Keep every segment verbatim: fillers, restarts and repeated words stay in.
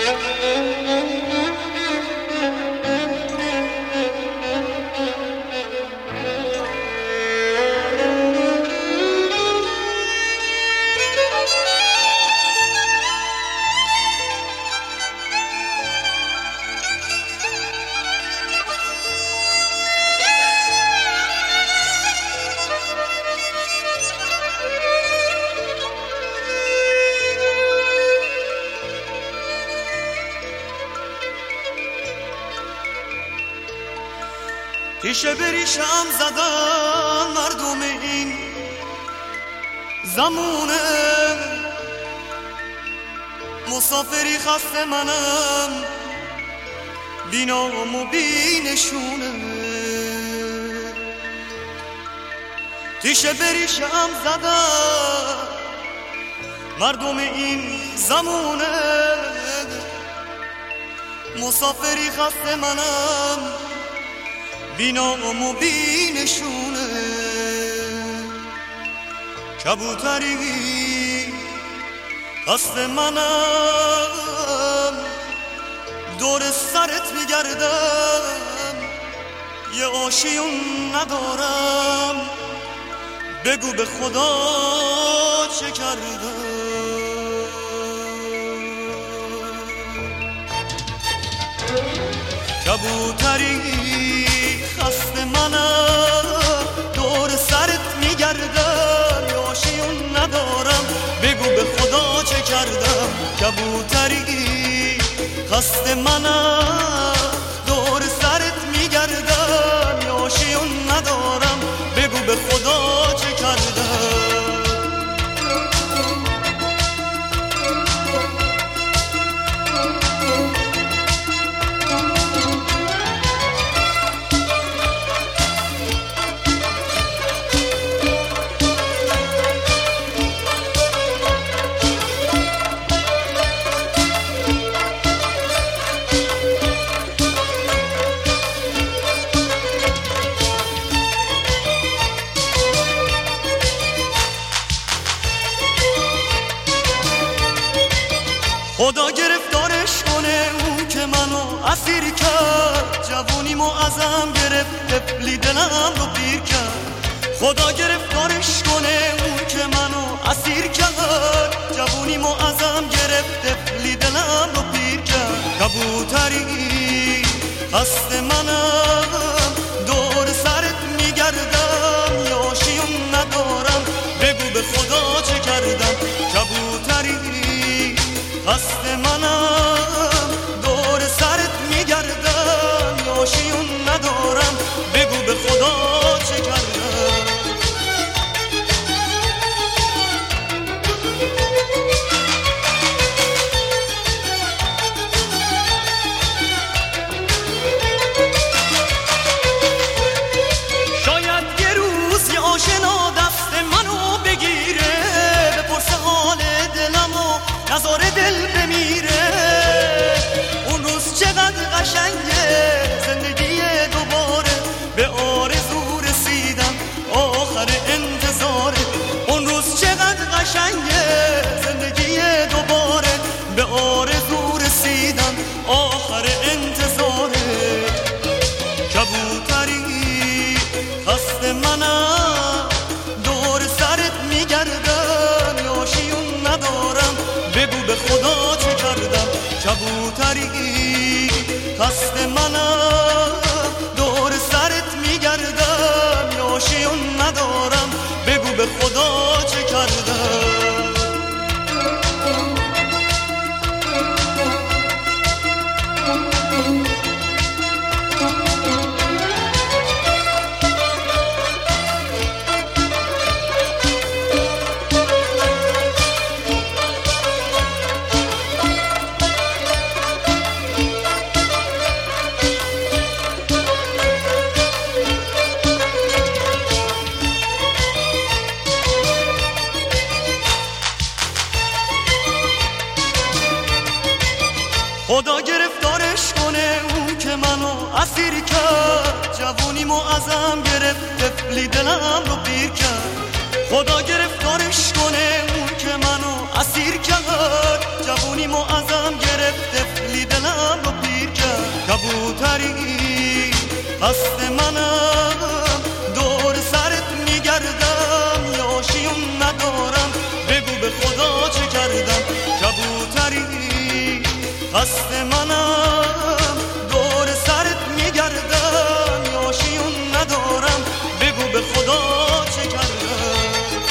ریشه به ریشم زدن مردم این زمونه، مسافری خسته منم بی نام و بی نشونه. ریشه به ریشم زدن مردم این زمونه، مسافری خسته منم بی نام و بی نشونه. کبوتری قصد منم دور سرت میگردم، یه آشیون ندارم بگو به خدا چه کردم. کبوتری خست منم دور سرت میگردم، یه آشیون ندارم بگو به خدا چه کردم. کبوتری خست منم دور سرت میگردم، یه آشیون ندارم بگو به خدا چه کردم. خدا گرفتارش کنه اون که منو اسیر کرد، جوونیمو ازم گرفت طفلی دلم رو پیر کرد. خدا گرفتارش کنه اون که منو اسیر کرد، جوونیمو ازم گرفت طفلی دلم رو پیر کرد. کبوتری خست منم دور سرت میگردم، یه آشیون ندارم بگو به خدا چه کردم. کبوتری خست منم دور سرت میگردم، یه آشیون ندارم بگو به خدا چه کردم. شاید یه روز یه آشنا دست منو بگیره، بپرسه حال دلم و نذاره دل بمیره. اون روز چقدر قشنگه زندگی دوباره، به آرزو رسیدم آخر انتظاره. اون روز چقدر قشنگه زندگی دوباره، به آرزو رسیدم آخر انتظاره. کبوتری خست منم دور سرت میگردم، یه آشیون ندارم بگو به خدا چه کردم. کبوتری خست منم دور سرت میگردم، یه آشیون ندارم بگو به خدا چه کردم. خدا گرفتارش کنه اون که منو اسیر کرد، جوونیمو ازم گرفت طفلی دلم رو پیر کرد. خدا گرفتارش کنه اون که منو اسیر کرد، جوونیمو ازم گرفت دلم رو پیر کرد. کبوتری قصد منم دور سرت میگردم، یا شیون ندارم بگو به خدا چه کردم. کبوتری قصد منم دور سرت میگردم، یا شیون ندارم بگو به خدا چه کردم.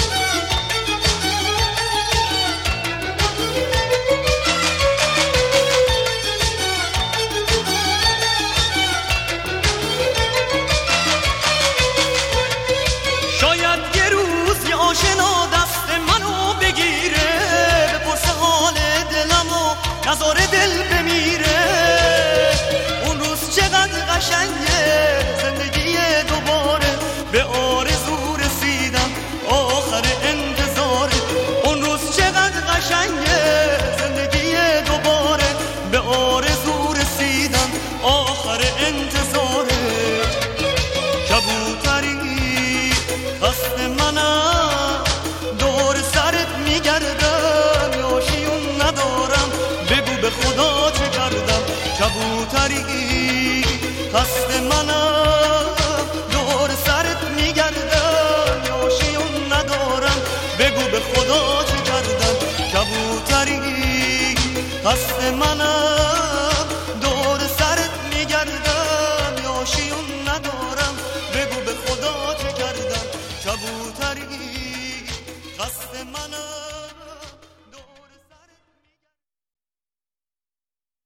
شاید یه روز یه آشنا دست منو بگیره، بپرسه حال دلم و نذاره دل بمیره. اون روز چقدر قشنگه زندگی دوباره، به آرزو رسیدم آخر انتظاره. اون روز چقدر قشنگه زندگی دوباره، به آرزو رسیدم آخر انتظاره. کبوتری قصد منم دور سرت میگردم، یا شیون ندارم بگو به خدا چه کردم. کبوتری قصد